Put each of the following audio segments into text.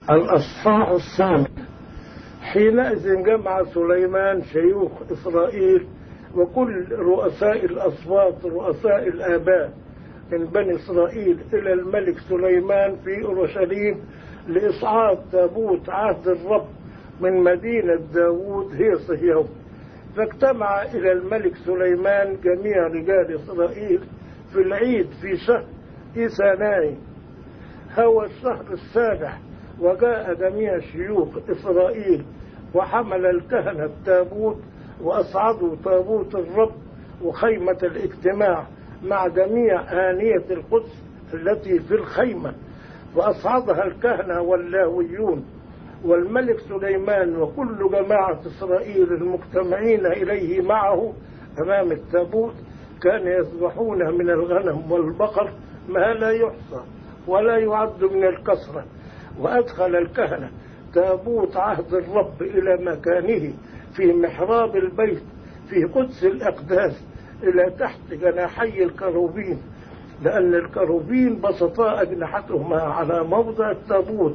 الأصحاح الثامن. حينئذ جمع سليمان شيوخ إسرائيل وكل رؤساء الأصوات رؤساء الآباء من بني إسرائيل إلى الملك سليمان في أورشليم لإصعاد تابوت عهد الرب من مدينة داود هي صهيون. فاجتمع إلى الملك سليمان جميع رجال إسرائيل في العيد في شهر إيساناي هو الشهر السابع، وجاء جميع شيوخ إسرائيل وحمل الكهنة التابوت وأصعدوا تابوت الرب وخيمة الاجتماع مع جميع آنية القدس التي في الخيمة، وأصعدها الكهنة واللاويون. والملك سليمان وكل جماعة إسرائيل المجتمعين إليه معه أمام التابوت كان يذبحون من الغنم والبقر ما لا يحصى ولا يعد من الكثرة. وأدخل الكهنة تابوت عهد الرب إلى مكانه في محراب البيت في قدس الأقداس إلى تحت جناحي الكروبين، لأن الكروبين بسطا أجنحتهما على موضع التابوت.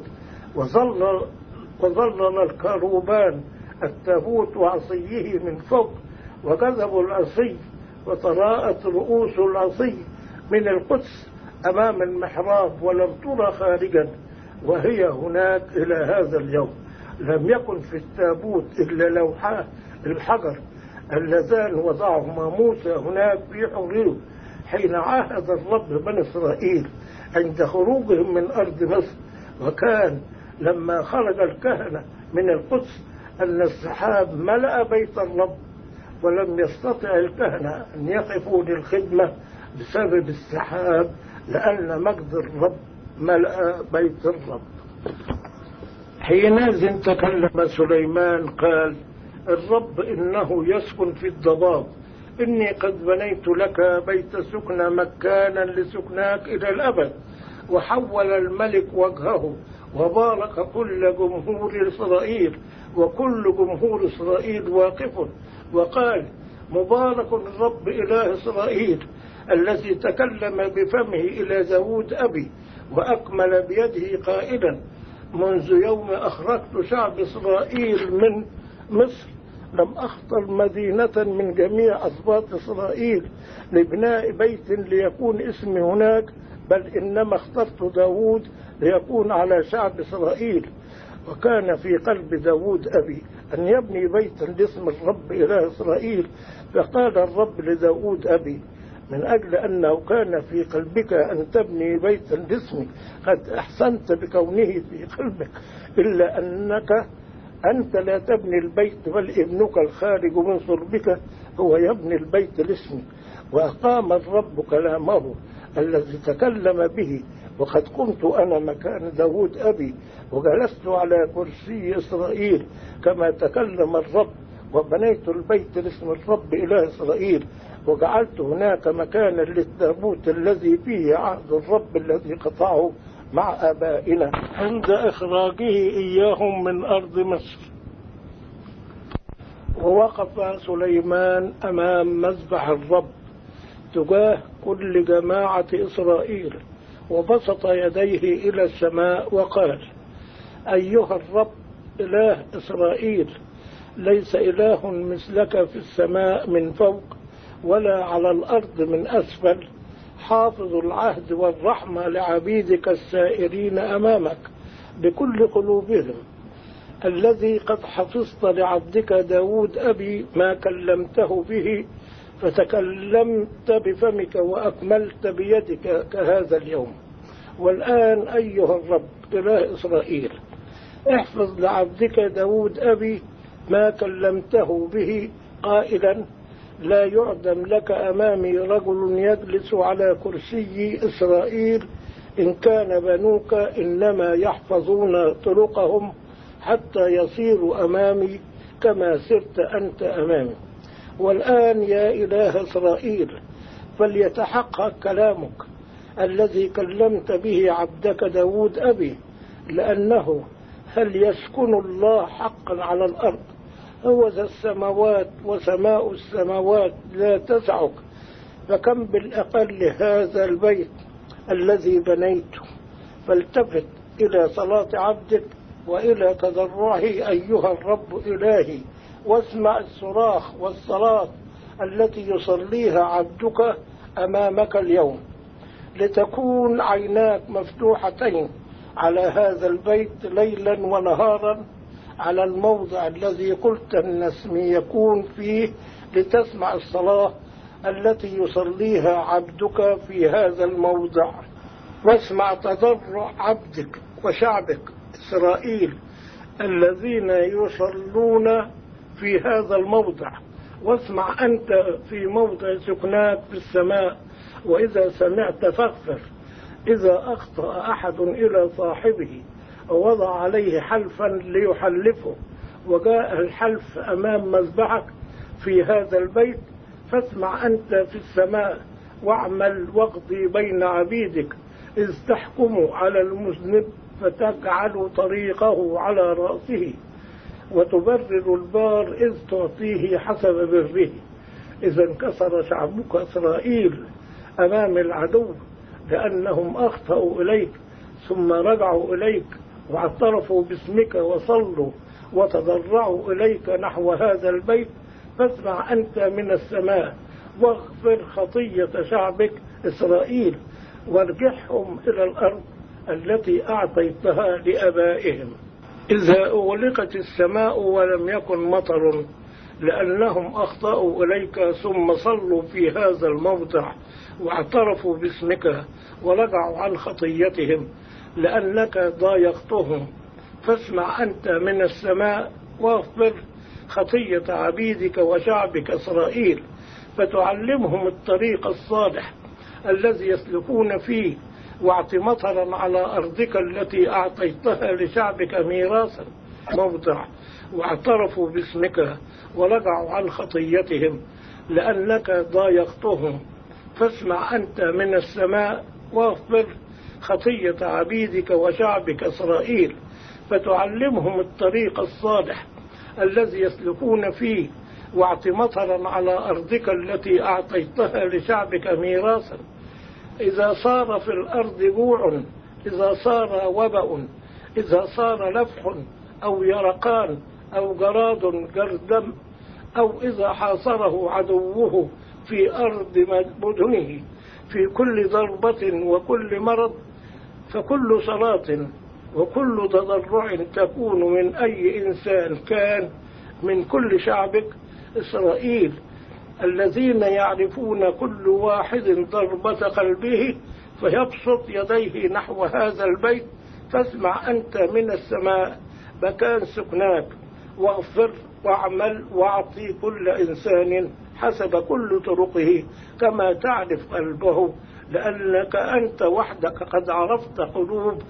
وظلل الكروبان التابوت وعصيه من فوق، وكذبوا العصي وتراءت رؤوس العصي من القدس أمام المحراب ولم ترى خارجا، وهي هناك إلى هذا اليوم. لم يكن في التابوت إلا لوحات الحجر اللذان وضعهما موسى هناك في حريه حين عاهد الرب بني إسرائيل عند خروجهم من أرض مصر. وكان لما خرج الكهنة من القدس أن السحاب ملأ بيت الرب، ولم يستطع الكهنة أن يقفوا للخدمة بسبب السحاب، لأن مجد الرب ملأ بيت الرب. حينئذ تكلم سليمان قال: الرب إنه يسكن في الضباب، إني قد بنيت لك بيت سكنى مكانا لسكناك إلى الأبد. وحول الملك وجهه وبارك كل جمهور إسرائيل، وكل جمهور إسرائيل واقف وقال: مبارك الرب إله إسرائيل الذي تكلم بفمه إلى داود أبي وأكمل بيده قائلا: منذ يوم أخرجت شعب إسرائيل من مصر لم أختر مدينة من جميع أسباط إسرائيل لبناء بيت ليكون اسمي هناك، بل إنما اخترت داود ليكون على شعب إسرائيل. وكان في قلب داود أبي أن يبني بيتا لاسم الرب إله إسرائيل. فقال الرب لداود أبي: من أجل أنه كان في قلبك أن تبني بيتا لاسمي قد أحسنت بكونه في قلبك، إلا أنك أنت لا تبني البيت، بل ابنك الخارج من صلبك هو يبني البيت لاسمي. وأقام الرب كلامه الذي تكلم به، وقد قمت أنا مكان داود أبي وجلست على كرسي إسرائيل كما تكلم الرب، وبنيت البيت لاسم الرب إله إسرائيل، وجعلت هناك مكانا للتابوت الذي فيه عهد الرب الذي قطعه مع آبائنا عند إخراجه إياهم من أرض مصر. ووقف سليمان أمام مذبح الرب تجاه كل جماعة إسرائيل، وبسط يديه إلى السماء وقال: أيها الرب إله إسرائيل، ليس إله مثلك في السماء من فوق ولا على الأرض من أسفل، حافظ العهد والرحمة لعبيدك السائرين أمامك بكل قلوبهم، الذي قد حفظت لعبدك داود أبي ما كلمته به، فتكلمت بفمك وأكملت بيدك كهذا اليوم. والآن أيها الرب إله إسرائيل، احفظ لعبدك داود أبي ما كلمته به قائلا: لا يعدم لك أمامي رجل يجلس على كرسي إسرائيل، إن كان بنوك إنما يحفظون طرقهم حتى يصيروا أمامي كما سرت أنت أمامي. والآن يا إله إسرائيل، فليتحقق كلامك الذي كلمت به عبدك داود أبي، لأنه هل يسكن الله حقا على الأرض؟ هو ذا السماوات وسماء السماوات لا تسعك، فكم بالأقل هذا البيت الذي بنيته. فالتفت إلى صلاة عبدك وإلى تضرعه أيها الرب إلهي، واسمع الصراخ والصلاة التي يصليها عبدك أمامك اليوم، لتكون عيناك مفتوحتين على هذا البيت ليلا ونهارا، على الموضع الذي قلت أن اسمي يكون فيه، لتسمع الصلاة التي يصليها عبدك في هذا الموضع. واسمع تضرع عبدك وشعبك إسرائيل الذين يصلون في هذا الموضع. واسمع أنت في موضع سكناك في السماء، وإذا سمعت فاغفر. إذا أخطأ أحد إلى صاحبه ووضع عليه حلفا ليحلفه، وجاء الحلف أمام مذبحك في هذا البيت، فاسمع أنت في السماء واعمل واقضي بين عبيدك، إذ تحكم على المذنب فتجعل طريقه على رأسه، وتبرر البار إذ تعطيه حسب بره. إذا انكسر شعبك إسرائيل أمام العدو لأنهم أخطأوا إليك، ثم رجعوا إليك واعترفوا باسمك وصلوا وتضرعوا إليك نحو هذا البيت، فاسمع أنت من السماء واغفر خطية شعبك إسرائيل، وارجعهم إلى الأرض التي أعطيتها لآبائهم. إذا أغلقت السماء ولم يكن مطر لأنهم أخطأوا إليك، ثم صلوا في هذا الموضع واعترفوا باسمك ورجعوا عن خطيتهم لأنك ضايقتهم، فاسمع أنت من السماء واغفر خطية عبيدك وشعبك إسرائيل، فتعلمهم الطريق الصالح الذي يسلكون فيه، واعط مطرا على أرضك التي أعطيتها لشعبك ميراثا موضع، واعترفوا باسمك ورجعوا عن خطيتهم لأنك ضايقتهم، فاسمع أنت من السماء واغفر خطية عبيدك وشعبك إسرائيل، فتعلمهم الطريق الصالح الذي يسلكون فيه، واعط مطرا على أرضك التي أعطيتها لشعبك ميراثا. إذا صار في الأرض جوع، إذا صار وبأ، إذا صار لفح أو يرقان أو جراد جردم، أو إذا حاصره عدوه في أرض مدنه في كل ضربة وكل مرض، فكل صلاة وكل تضرع تكون من أي إنسان كان من كل شعبك إسرائيل الذين يعرفون كل واحد ضربة قلبه، فيبسط يديه نحو هذا البيت، فاسمع أنت من السماء مكان سكناك، واغفر واعمل واعطي كل إنسان حسب كل طرقه كما تعرف قلبه، لأنك أنت وحدك قد عرفت قلوب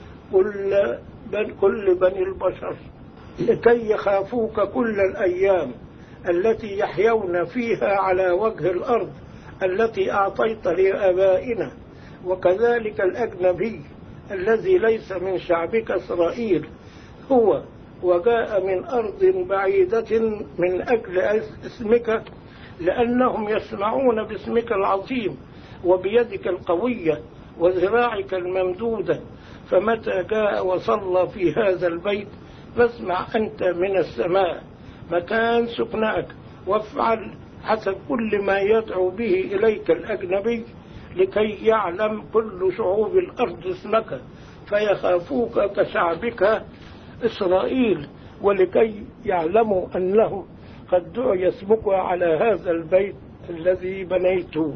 كل بني البشر، لكي يخافوك كل الأيام التي يحيون فيها على وجه الأرض التي أعطيت لآبائنا. وكذلك الأجنبي الذي ليس من شعبك إسرائيل هو وجاء من أرض بعيدة من أجل اسمك، لأنهم يسمعون باسمك العظيم وبيدك القوية وذراعك الممدودة، فمتى جاء وصلى في هذا البيت، فاسمع أنت من السماء مكان سكناك، وافعل حسب كل ما يدعو به إليك الأجنبي، لكي يعلم كل شعوب الأرض اسمك فيخافوك كشعبك إسرائيل، ولكي يعلموا أنه قد دعي اسمك على هذا البيت الذي بنيته.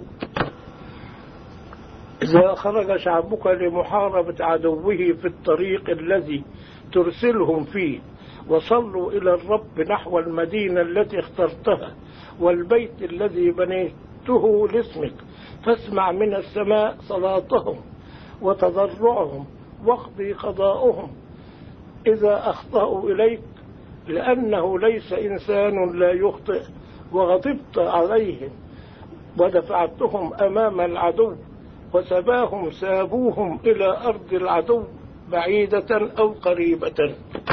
إذا خرج شعبك لمحاربة عدوه في الطريق الذي ترسلهم فيه، وصلوا إلى الرب نحو المدينة التي اخترتها والبيت الذي بنيته لاسمك، فاسمع من السماء صلاتهم وتضرعهم واقضي قضاؤهم إذا أخطأوا إليك، لأنه ليس إنسان لا يخطئ، وغضبت عليهم ودفعتهم أمام العدو، وسباهم سابوهم إلى أرض العدو بعيدة أو قريبة.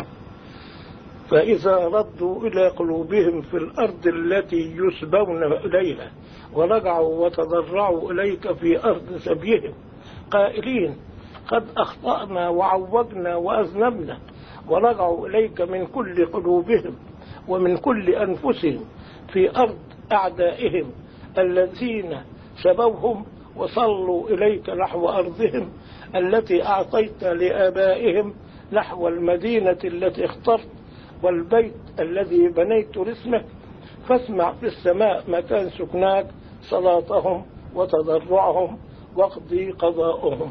فإذا ردوا إلى قلوبهم في الأرض التي يسبون إليها، ورجعوا وتضرعوا إليك في أرض سبيهم قائلين قد أخطأنا وعوجنا وأذنبنا، ورجعوا إليك من كل قلوبهم ومن كل أنفسهم في أرض أعدائهم الذين سبوهم وصلوا إليك نحو أرضهم التي أعطيت لآبائهم، نحو المدينة التي اخترت والبيت الذي بنيت لاسمك، فاسمع في السماء مكان سكناك صلاتهم وتضرعهم واقضي قضاءهم،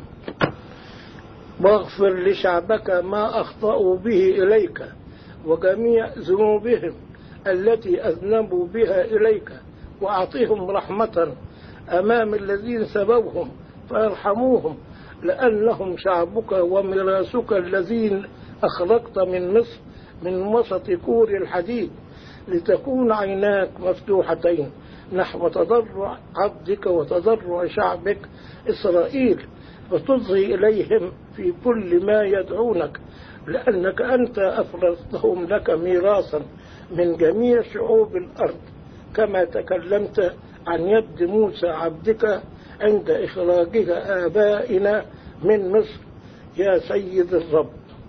واغفر لشعبك ما أخطأوا به إليك وجميع ذنوبهم التي أذنبوا بها إليك، وأعطهم رحمة أمام الذين سبوهم فارحموهم، لأنهم شعبك وميراثك الذين أخرجت من مصر من وسط كور الحديد، لتكون عيناك مفتوحتين نحو تضرع عبدك وتضرع شعبك إسرائيل، وتصغي إليهم في كل ما يدعونك، لأنك أنت أفرزتهم لك ميراثا من جميع شعوب الأرض، كما تكلمت عن يد موسى عبدك عند إخراجها آبائنا من مصر يا سيد الرب.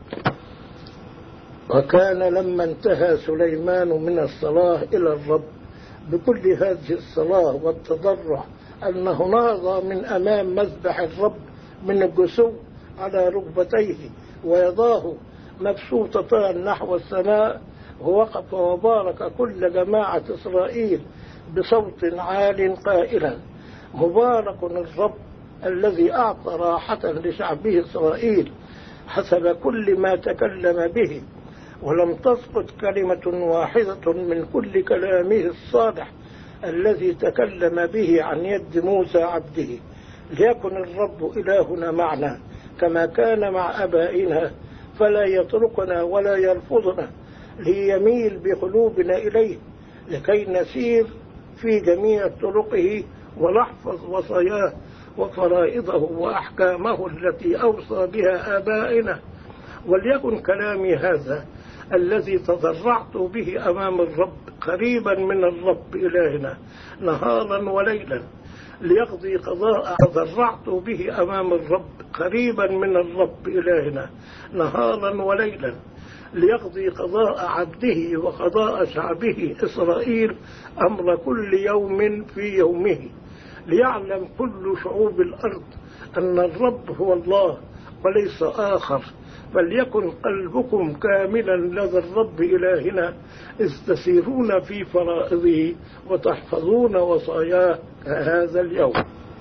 وكان لما انتهى سليمان من الصلاة إلى الرب بكل هذه الصلاة والتضرع أنه نهض من أمام مذبح الرب من الجسو على ركبتيه ويداه مبسوطتان نحو السماء، ووقف وبارك كل جماعة إسرائيل بصوت عال قائلا: مبارك الرب الذي أعطى راحة لشعبه إسرائيل حسب كل ما تكلم به، ولم تسقط كلمة واحدة من كل كلامه الصالح الذي تكلم به عن يد موسى عبده. ليكن الرب إلهنا معنا كما كان مع آبائنا، فلا يتركنا ولا يرفضنا، ليميل بقلوبنا إليه لكي نسير في جميع طرقه ونحفظ وصاياه وفرائضه وأحكامه التي أوصى بها آبائنا. وليكن كلامي هذا الذي تضرعت به أمام الرب قريبا من الرب إلهنا نهارا وليلا ليقضي قضاء تضرعت به أمام الرب قريبا من الرب إلهنا نهارا وليلا ليقضي قضاء عبده وقضاء شعبه إسرائيل أمر كل يوم في يومه، ليعلم كل شعوب الأرض أن الرب هو الله وليس آخر. فليكن قلبكم كاملا لدى الرب إلهنا إذ تسيرون في فرائضه وتحفظون وصاياه هذا اليوم.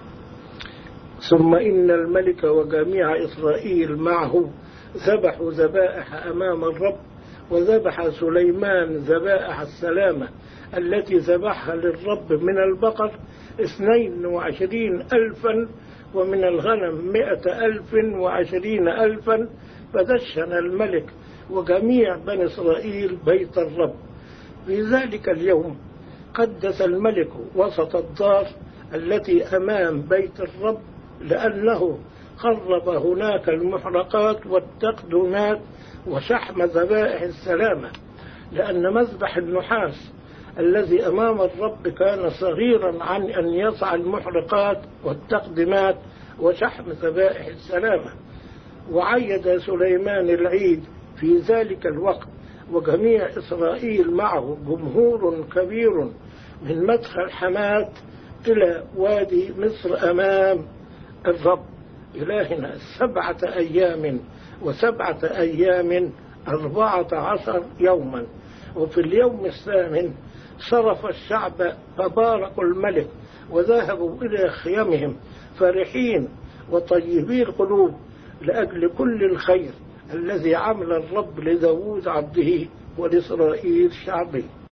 ثم إن الملك وجميع إسرائيل معه ذبحوا ذبائح أمام الرب، وذبح سليمان ذبائح السلامة التي ذبحها للرب من البقر 22,000 ومن الغنم 120,000. فدشن الملك وجميع بني إسرائيل بيت الرب. في ذلك اليوم قدس الملك وسط الدار التي أمام بيت الرب، لأنه قرب هناك المحرقات والتقدمات وشحم ذبائح السلامة، لأن مذبح النحاس الذي أمام الرب كان صغيرا عن أن يسع المحرقات والتقدمات وشحم ذبائح السلامة. وعيد سليمان العيد في ذلك الوقت وجميع إسرائيل معه جمهور كبير من مدخل حمات إلى وادي مصر أمام الرب إلهنا 7 أيام و7 أيام 14 يوما. وفي اليوم الثامن صرف الشعب فباركوا الملك وذهبوا إلى خيمهم فرحين وطيبي القلوب لأجل كل الخير الذي عمل الرب لداود عبده ولإسرائيل شعبه.